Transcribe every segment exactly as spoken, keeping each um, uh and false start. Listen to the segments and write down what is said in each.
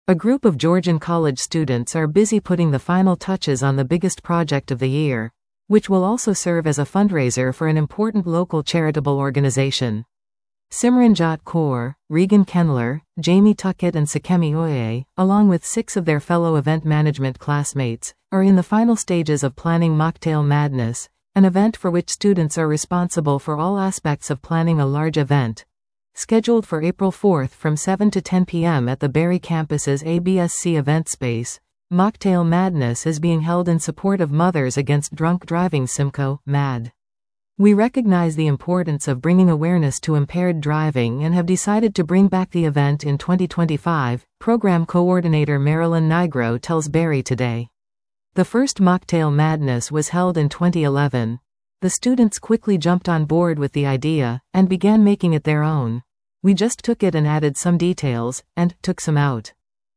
A group of Georgian college students are busy putting the final touches on the biggest project of the year, which will also serve as a fundraiser for an important local charitable organization. Simranjot Kaur, Regan Kendler, Jamie Tuckett and Sakemi Oye, along with six of their fellow event management classmates, are in the final stages of planning Mocktail Madness, an event for which students are responsible for all aspects of planning a large event. Scheduled for April fourth from seven to ten p m at the Barrie campus's A B S C event space, Mocktail Madness is being held in support of Mothers Against Drunk Driving Simcoe, M A D. We recognize the importance of bringing awareness to impaired driving and have decided to bring back the event in twenty twenty-five, Program Coordinator Marilyn Nigro tells Barrie Today. The first Mocktail Madness was held in twenty eleven. The students quickly jumped on board with the idea, and began making it their own. We just took it and added some details, and took some out.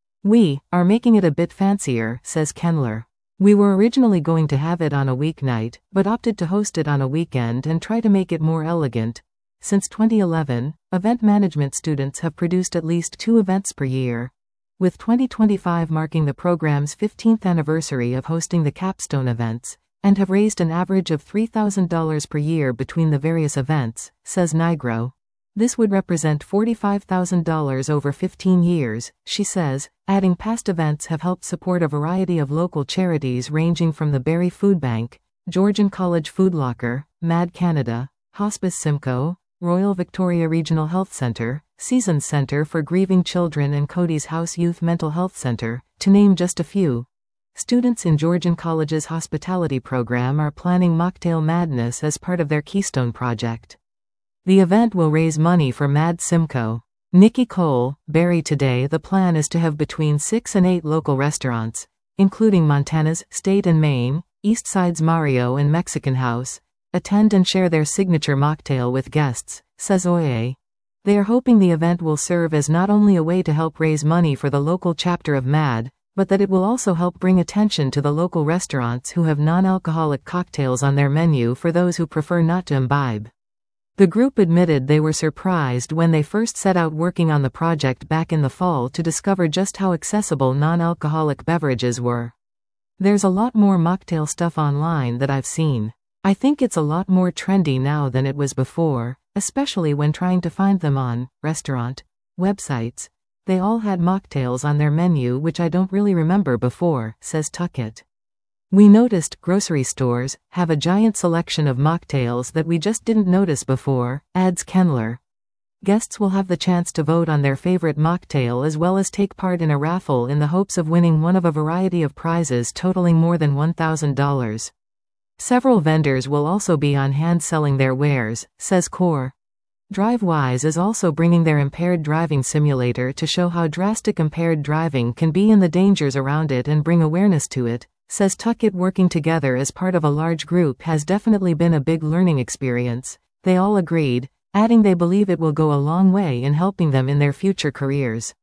We are making it a bit fancier, says Kendler. We were originally going to have it on a weeknight, but opted to host it on a weekend and try to make it more elegant. Since twenty eleven, event management students have produced at least two events per year, with twenty twenty-five marking the program's fifteenth anniversary of hosting the capstone events, and have raised an average of three thousand dollars per year between the various events, says Nigro. This would represent forty-five thousand dollars over fifteen years, she says, adding past events have helped support a variety of local charities ranging from the Barrie Food Bank, Georgian College Food Locker, M A D Canada, Hospice Simcoe, Royal Victoria Regional Health Centre, Seasons Centre for Grieving Children and Cody's House Youth Mental Health Centre, to name just a few. Students in Georgian College's hospitality program are planning Mocktail Madness as part of their Keystone project. The event will raise money for M A D Simcoe. Nikki Cole, Barrie Today. The plan is to have between six and eight local restaurants, including Montana's State and Maine, Eastside's Mario and Mexican House, attend and share their signature mocktail with guests, says Oye. They are hoping the event will serve as not only a way to help raise money for the local chapter of M A D, but that it will also help bring attention to the local restaurants who have non-alcoholic cocktails on their menu for those who prefer not to imbibe. The group admitted they were surprised when they first set out working on the project back in the fall to discover just how accessible non-alcoholic beverages were. There's a lot more mocktail stuff online that I've seen. I think it's a lot more trendy now than it was before, especially when trying to find them on restaurant websites. They all had mocktails on their menu, which I don't really remember before, says Tuckett. We noticed grocery stores have a giant selection of mocktails that we just didn't notice before, adds Kendler. Guests will have the chance to vote on their favorite mocktail as well as take part in a raffle in the hopes of winning one of a variety of prizes totaling more than one thousand dollars. Several vendors will also be on hand selling their wares, says Kaur. DriveWise is also bringing their impaired driving simulator to show how drastic impaired driving can be and the dangers around it and bring awareness to it, says Tuckett. Working together as part of a large group has definitely been a big learning experience, they all agreed, adding they believe it will go a long way in helping them in their future careers.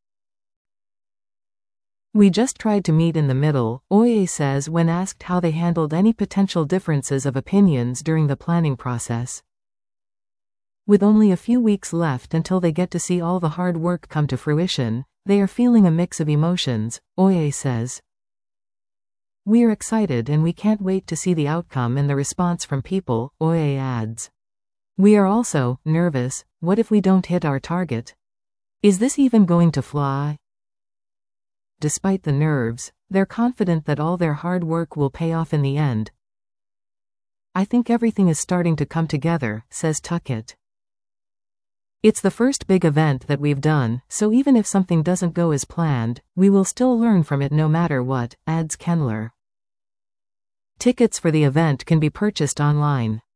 We just tried to meet in the middle, Oye says when asked how they handled any potential differences of opinions during the planning process. With only a few weeks left until they get to see all the hard work come to fruition, they are feeling a mix of emotions, Oye says. We are excited and we can't wait to see the outcome and the response from people, Oye adds. We are also nervous. What if we don't hit our target? Is this even going to fly? Despite the nerves, they're confident that all their hard work will pay off in the end. I think everything is starting to come together, says Tuckett. It's the first big event that we've done, so even if something doesn't go as planned, we will still learn from it no matter what, adds Kendler. Tickets for the event can be purchased online.